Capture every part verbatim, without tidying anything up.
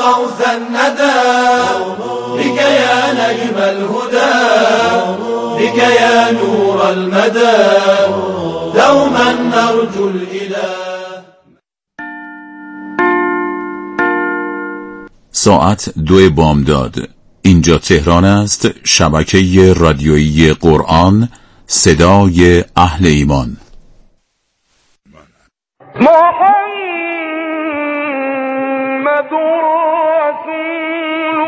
غوث الندى بك يا نجم الهدى بك يا نور المدى دوما نرجو الإله. ساعت دو بامداد. اینجا تهران است، شبکه رادیویی قرآن، صدای اهل ایمان. محمد رسول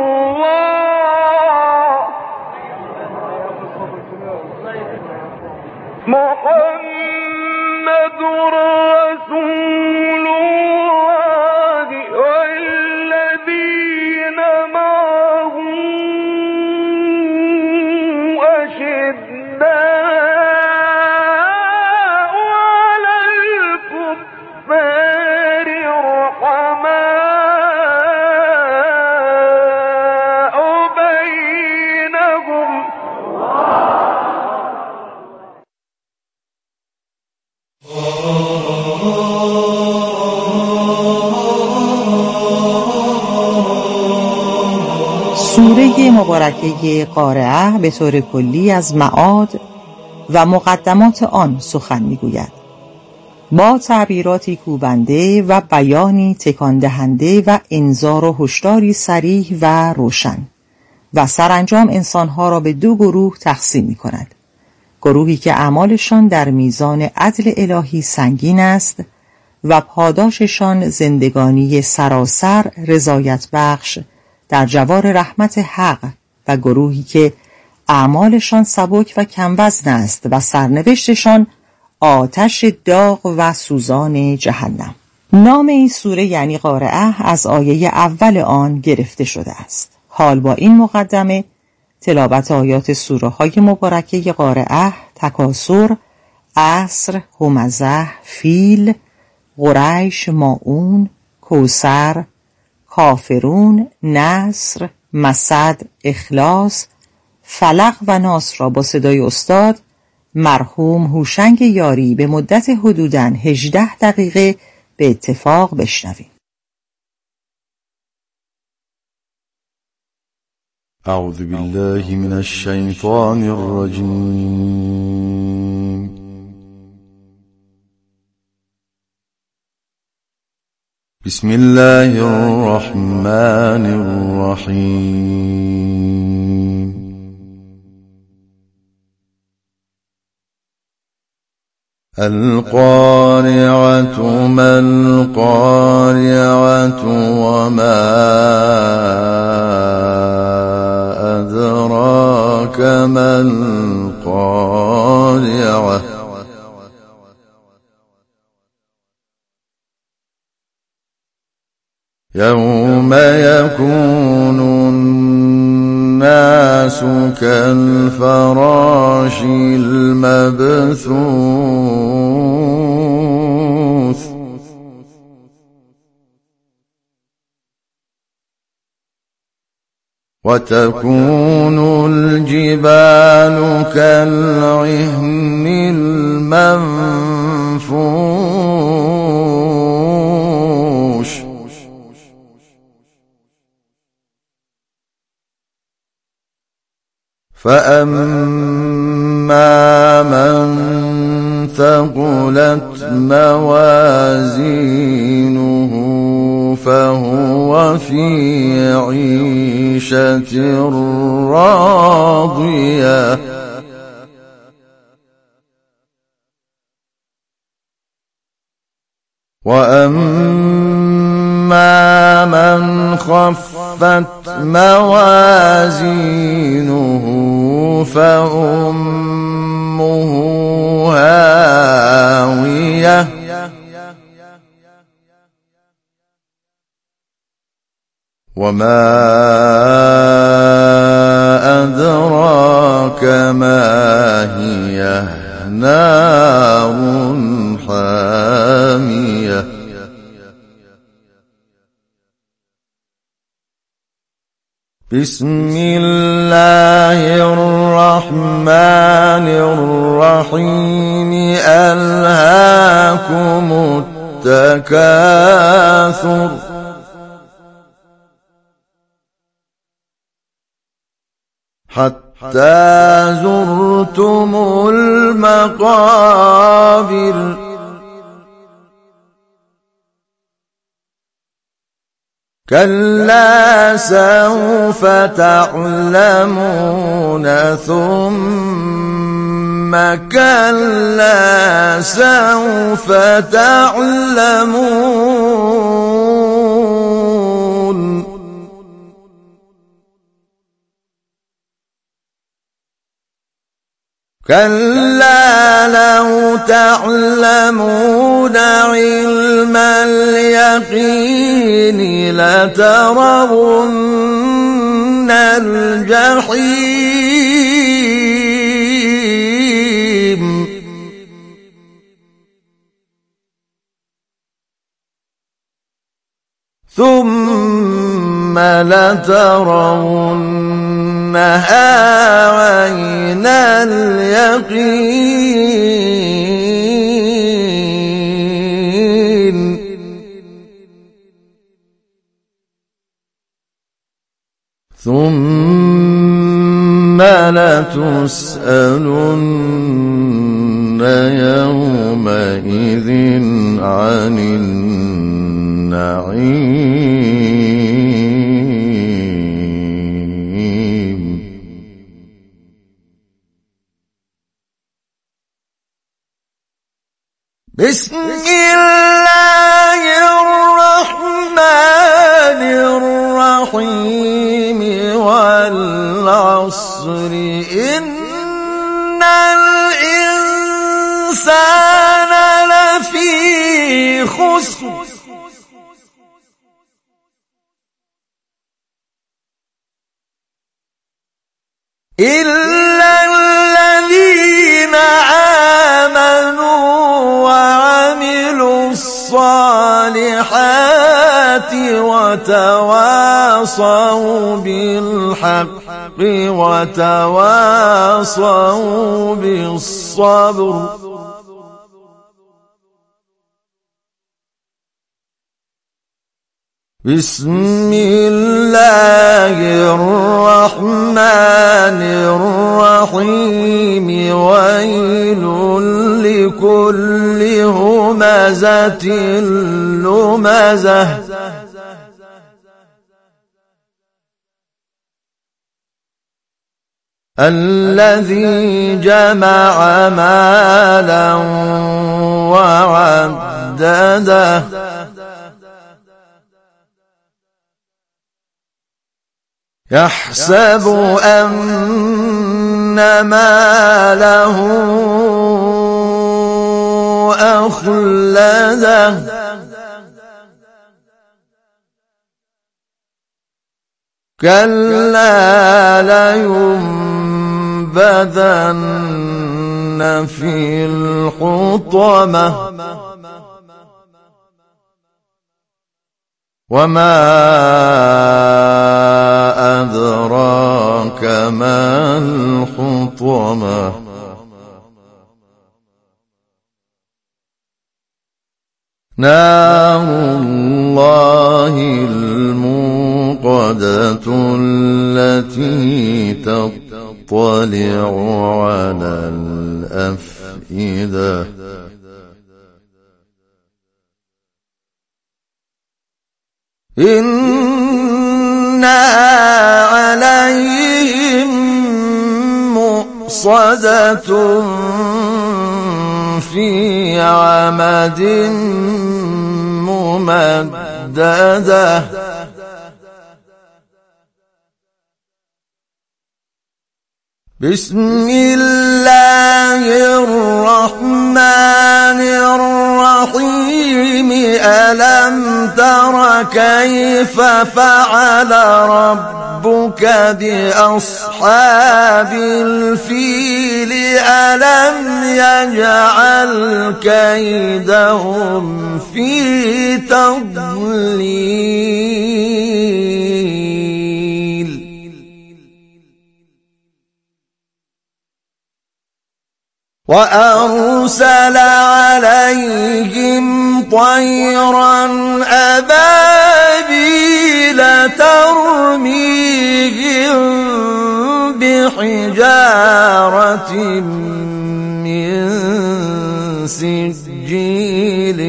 الله محمد رسول الله والذين معه أشداء على الكفار رحماء بينهم. سوره مبارکه قارعه به طور کلی از معاد و مقدمات آن سخن می‌گوید، با تعبیراتی کوبنده و بیانی تکان دهنده و انذار و هشداری صریح و روشن، و سرانجام انسانها را به دو گروه تقسیم می‌کند. گروهی که اعمالشان در میزان عدل الهی سنگین است و پاداششان زندگانی سراسر رضایت بخش در جوار رحمت حق، و گروهی که اعمالشان سبک و کموزن است و سرنوشتشان آتش داغ و سوزان جهنم. نام این سوره یعنی قارعه از آیه اول آن گرفته شده است. حال با این مقدمه تلاوت آیات سوره های مبارکه قارعه، تکاثر، عصر، همزه، فیل، قریش، ماعون، کوثر، کافرون، نصر، مسد، اخلاص، فلق و ناس را با صدای استاد مرحوم هوشنگ یاری به مدت حدوداً هجده دقیقه به اتفاق بشنویم. اعوذ بالله من الشیطان الرجیم. بسم الله الرحمن الرحیم. القارعة ما القارعة وما أدراك ما القارعة. يوم يكون الناس كالفراش المبثوث. وتكون الجبال كالعهن المنفوش. فأما من ثقلت موازينه فهو في عيشة راضية. وأما من خفت موازينه فأمه هاوية. وما أدراك ما هي نار حامية. بسم الله الرحمن الرحيم. ألهاكم التكاثر حتى زرتم المقابر كلا سوف تعلمون ثم كلا سوف تعلمون كلا لو تعلمون علم اليقين لترون الجحيم ثم لترونها عين اليقين ثم لتسألن يومئذ عن النعيم. بسم الله الرحمن الرحيم والعصر إن الإنسان لفي خسر إلا الذين آمنوا وعملوا الصالحات وتواصوا بالحق وتواصوا بالصبر. بسم الله الرحمن الرحيم ويل لكل همزة لمزة الذي جمع مالا وعدده يحسب أن ماله أخلده كلا لينبذن في الحطمة وما أدراك ما الحطمة نار الله الموقدة التي تطلع على الأفئدة إنها عليهم مؤصدة في عمد ممددة بسم الله الرحمن الرحيم ألم تر كيف فعل ربك بأصحاب الفيل ألم يجعل كيدهم في تضليل وأرسل عليهم طيرا أبابيل ترميهم بحجارة بحجارة من سجيل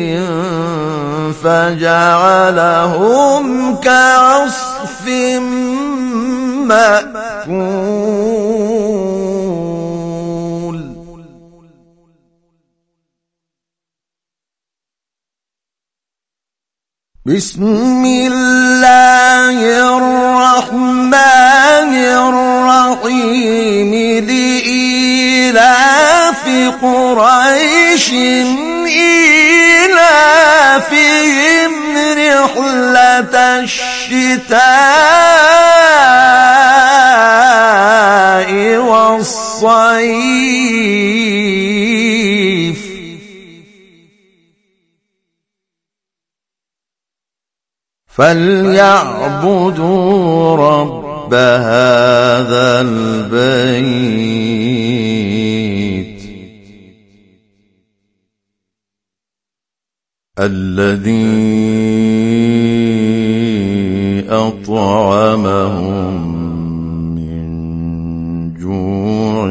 فجعلهم كعصف مأكول. بسم الله الرحمن الرحيم. لإيلاف قريش إيلافهم رحلة الشتاء والصيف فليعبدوا رب هذا البيت الذي أطعمهم من جوع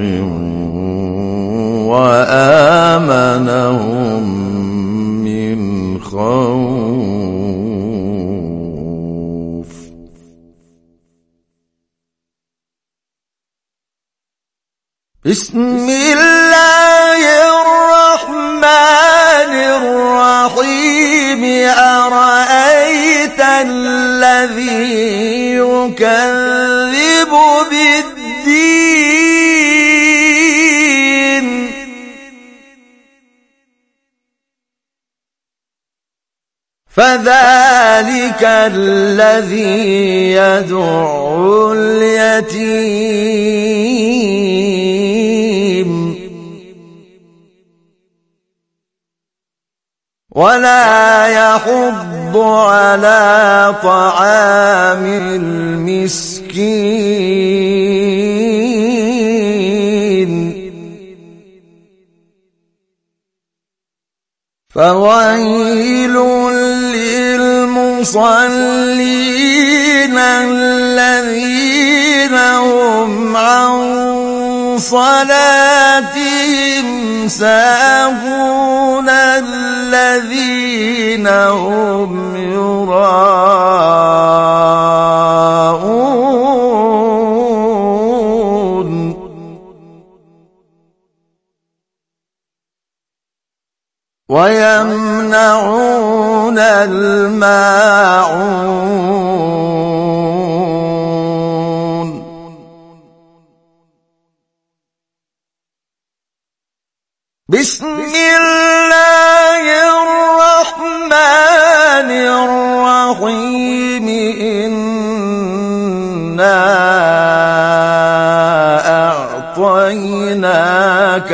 وآمنهم من خوف. بسم الله الرحمن الرحيم. أرأيت الذي يكذب بالدين فذلك الذي يدعو اليتيم ولا يحض على طعام المسكين فويل للمصلين الذين هم عن صلاتهم ساهون الذين هم يراءون ويمنعون الماعون. بسم الله الرحمن الرحيم. إنا أعطيناك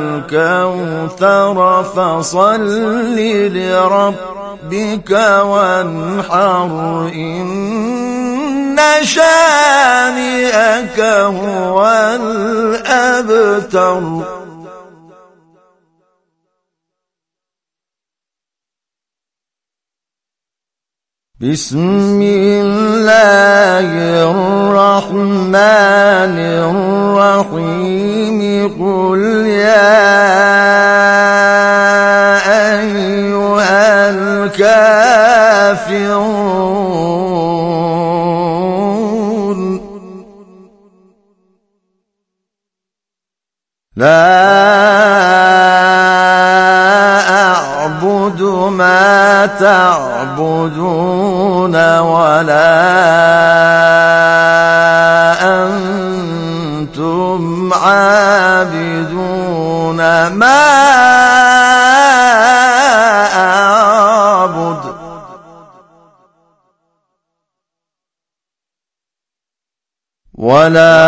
الكوثر فصل لربك وانحر إن شانئك هو الأبتر. بسم الله الرحمن الرحيم. قل يا أيها الكافرون لا أعبد ما تعبدون ولا أنتم عابدون ما أعبد ولا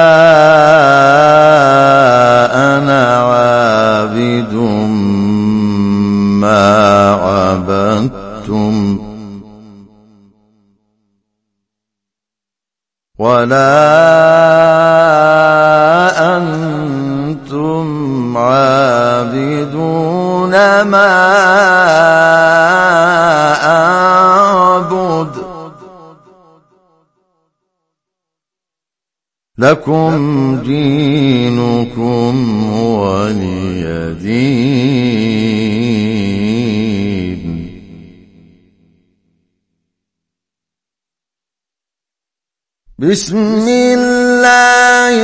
أنا عابد ما عبدتم ولا أنتم عابدون ما أعبد لكم دينكم ولي دين. بسم الله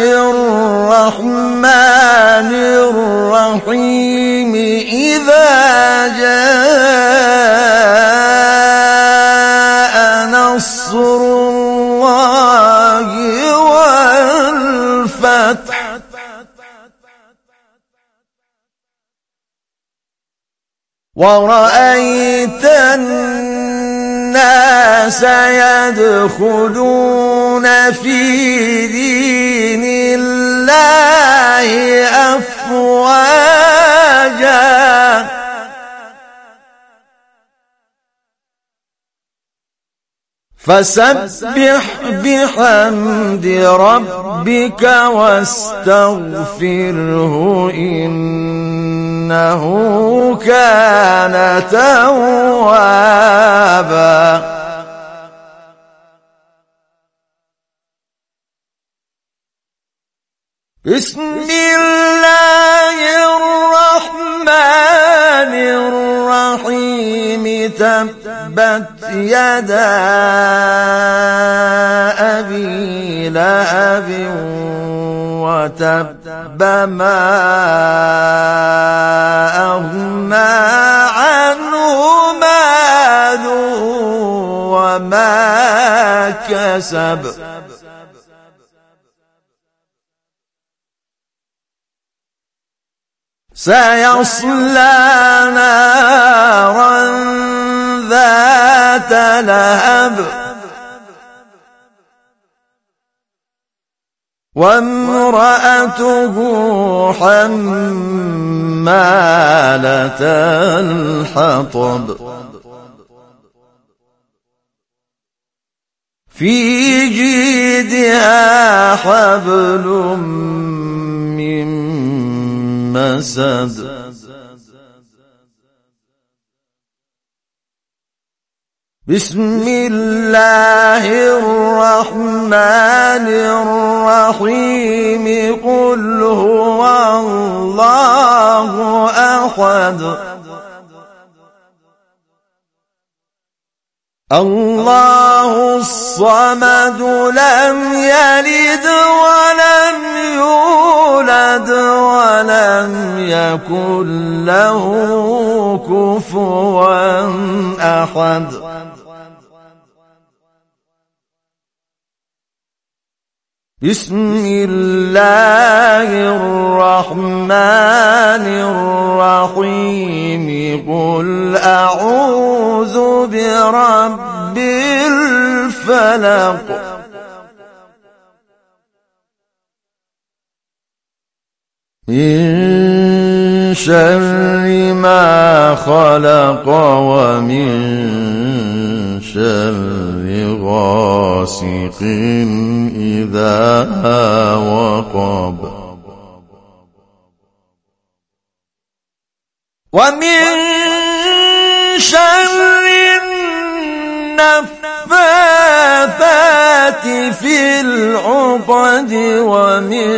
الرحمن الرحيم. إذا جاء نصر الله والفتح ورأيت الناس يدخلون في دين الله أفواجا فسبح بحمد ربك واستغفره إنه كان توابا. بسم الله الرحمن الرحيم. تبت يدا أبي لهب وتب ما أغنى عنه ماله وما كسب سيصلى نارا ذات لهب وامرأته حمالة الحطب في جيدها حبل من مسد. بسم الله الرحمن الرحيم. قل هو الله أحد الله الصمد لم يلد ولم يولد ولم يكن له كفوا أحد. بسم الله الرحمن الرحيم. قل أعوذ برب الفلق من شر ما خلق ومن شر غاسق إذا وقب ومن شر النفاثات في العقد ومن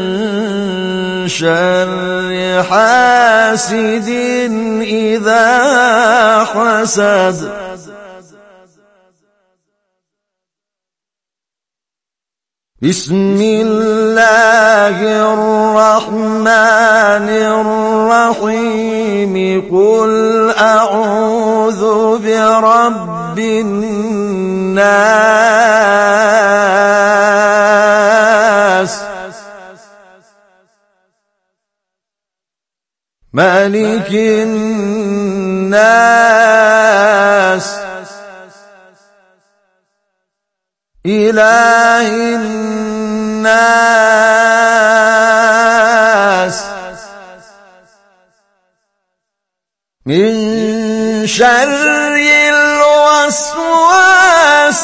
شر حاسد إذا حسد. بسم الله الرحمن الرحيم. قل أعوذ برب الناس ملك الناس إله الناس من شر الوسواس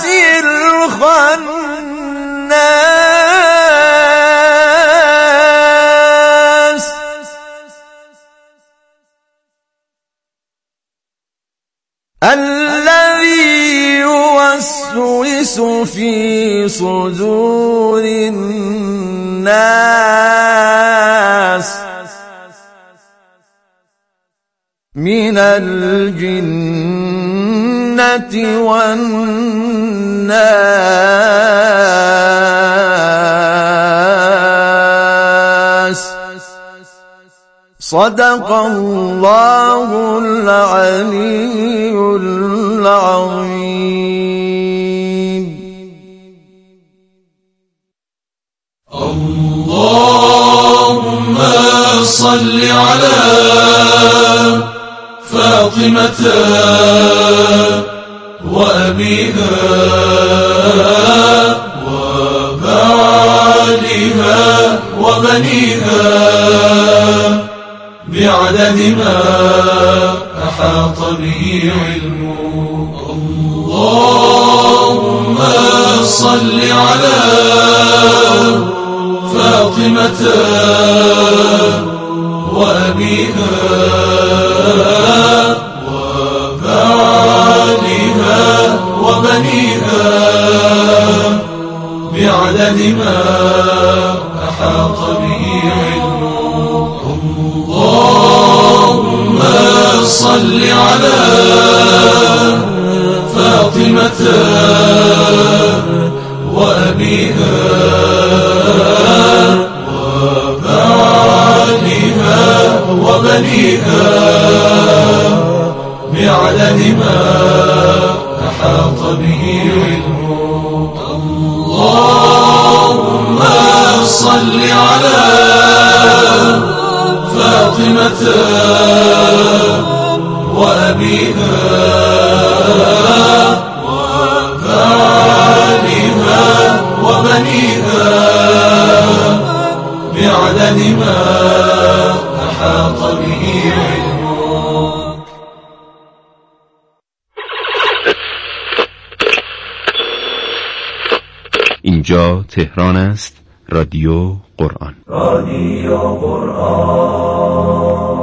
الخناس الذي يوسوس يوسوس في صدور الناس من الجنة والناس. صدق الله العلي العظيم. اللهم صل على فاطمة وأبيها وبعلها وبنيها بعدد ما أحاط به علمه. اللهم صل على فاطمة وأبيها وبعلها وبنيها بعدد ما أحاط به علمه. اللهم صل على فاطمة وأبيها وبعلها وبنيها بعدد ما أحاط به علمه. اللهم صل على فاطمة وأبيها وبعلها وبنيها بعدد ما أحاط به علمه. اینجا تهران است. رادیو قرآن. رادیو قرآن.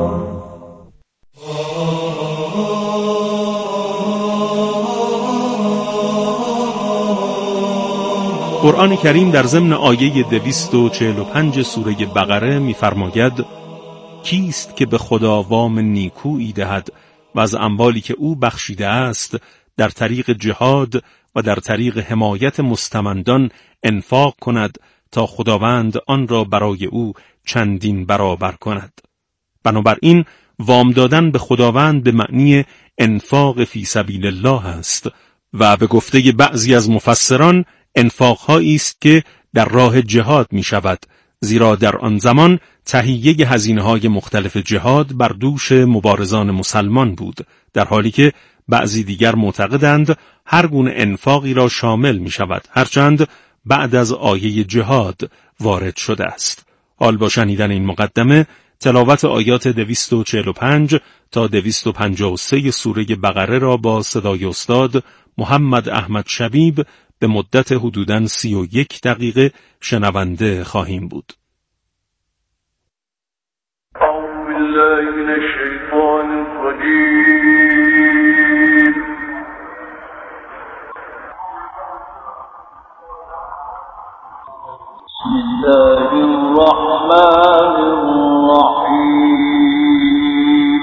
قرآن کریم در ضمن آیه دویست و چهل و پنج سوره بقره می‌فرماید کیست که به خدا وام نیکویی دهد و از اموالی که او بخشیده است در طریق جهاد و در طریق حمایت مستمندان انفاق کند تا خداوند آن را برای او چندین برابر کند. بنابراین وام دادن به خداوند به معنی انفاق فی سبیل الله است و به گفته بعضی از مفسران انفاق‌هایی است که در راه جهاد می شود، زیرا در آن زمان تهیه هزینه‌های مختلف جهاد بر دوش مبارزان مسلمان بود، در حالی که بعضی دیگر معتقدند هر گونه انفاقی را شامل می شود، هرچند بعد از آیه جهاد وارد شده است. حال با شنیدن این مقدمه تلاوت آیات دویست و چهل و پنج تا دویست و پنجاه و سه سوره بقره را با صدای استاد محمد احمد شبیب به مدت حدوداً سی و یک دقیقه شنونده خواهیم بود. أعوذ بالله من الشيطان الرجيم. بسم الله الرحمن الرحيم.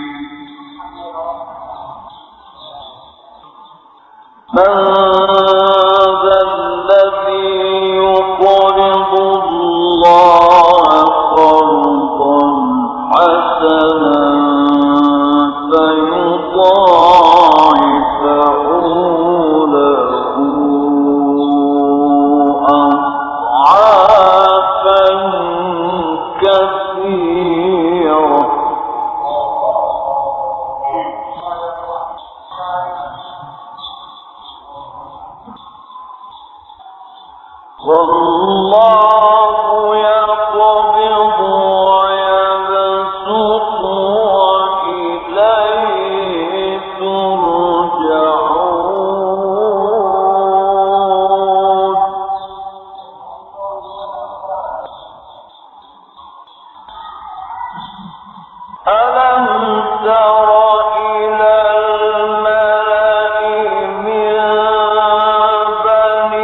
من ذا الذي يقرض الله قرضا حسنا فيضاعفه له أضعافا كثيرة والله يقبض ويبسط وإليه ترجعون. ألم تر إلى الملأ من بني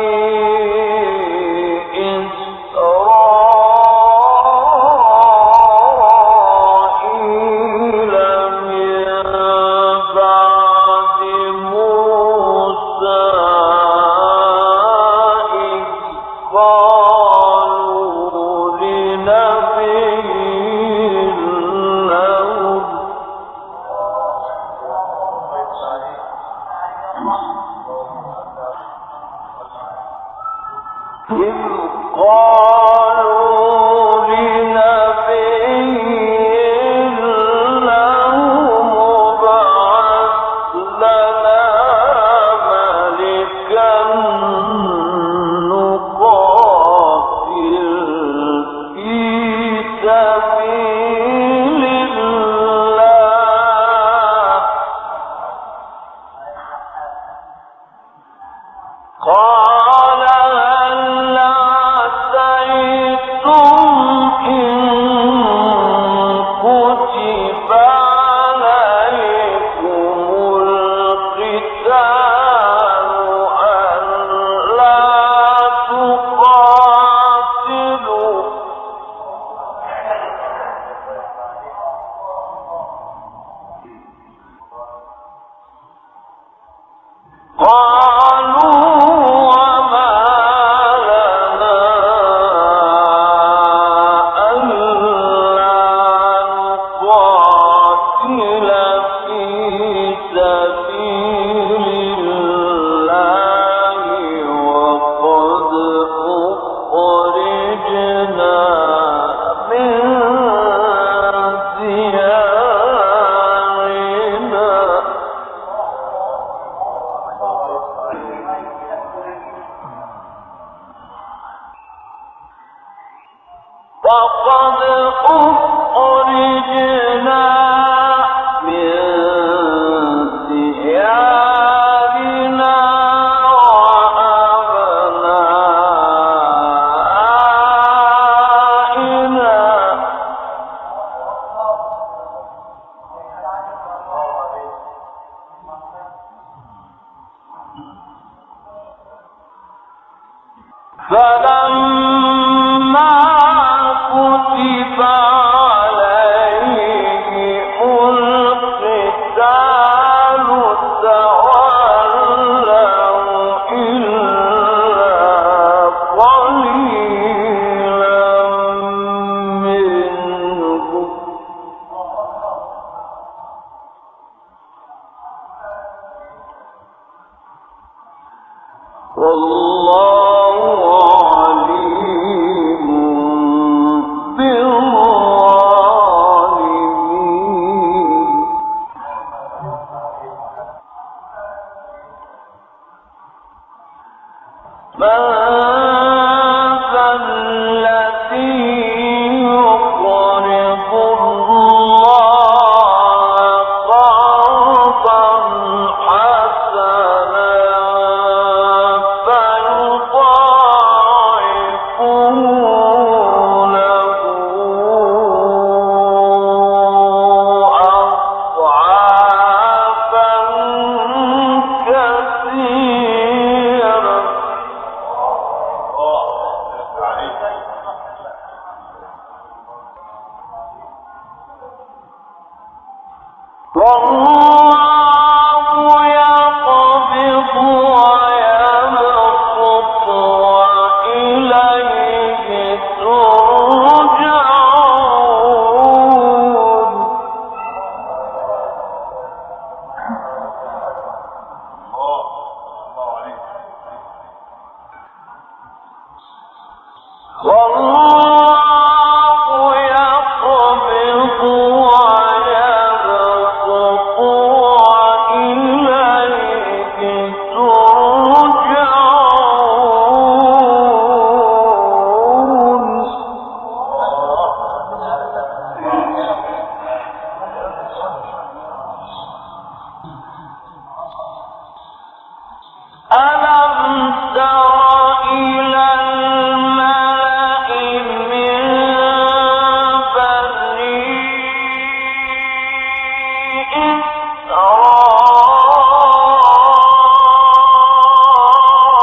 ألم تر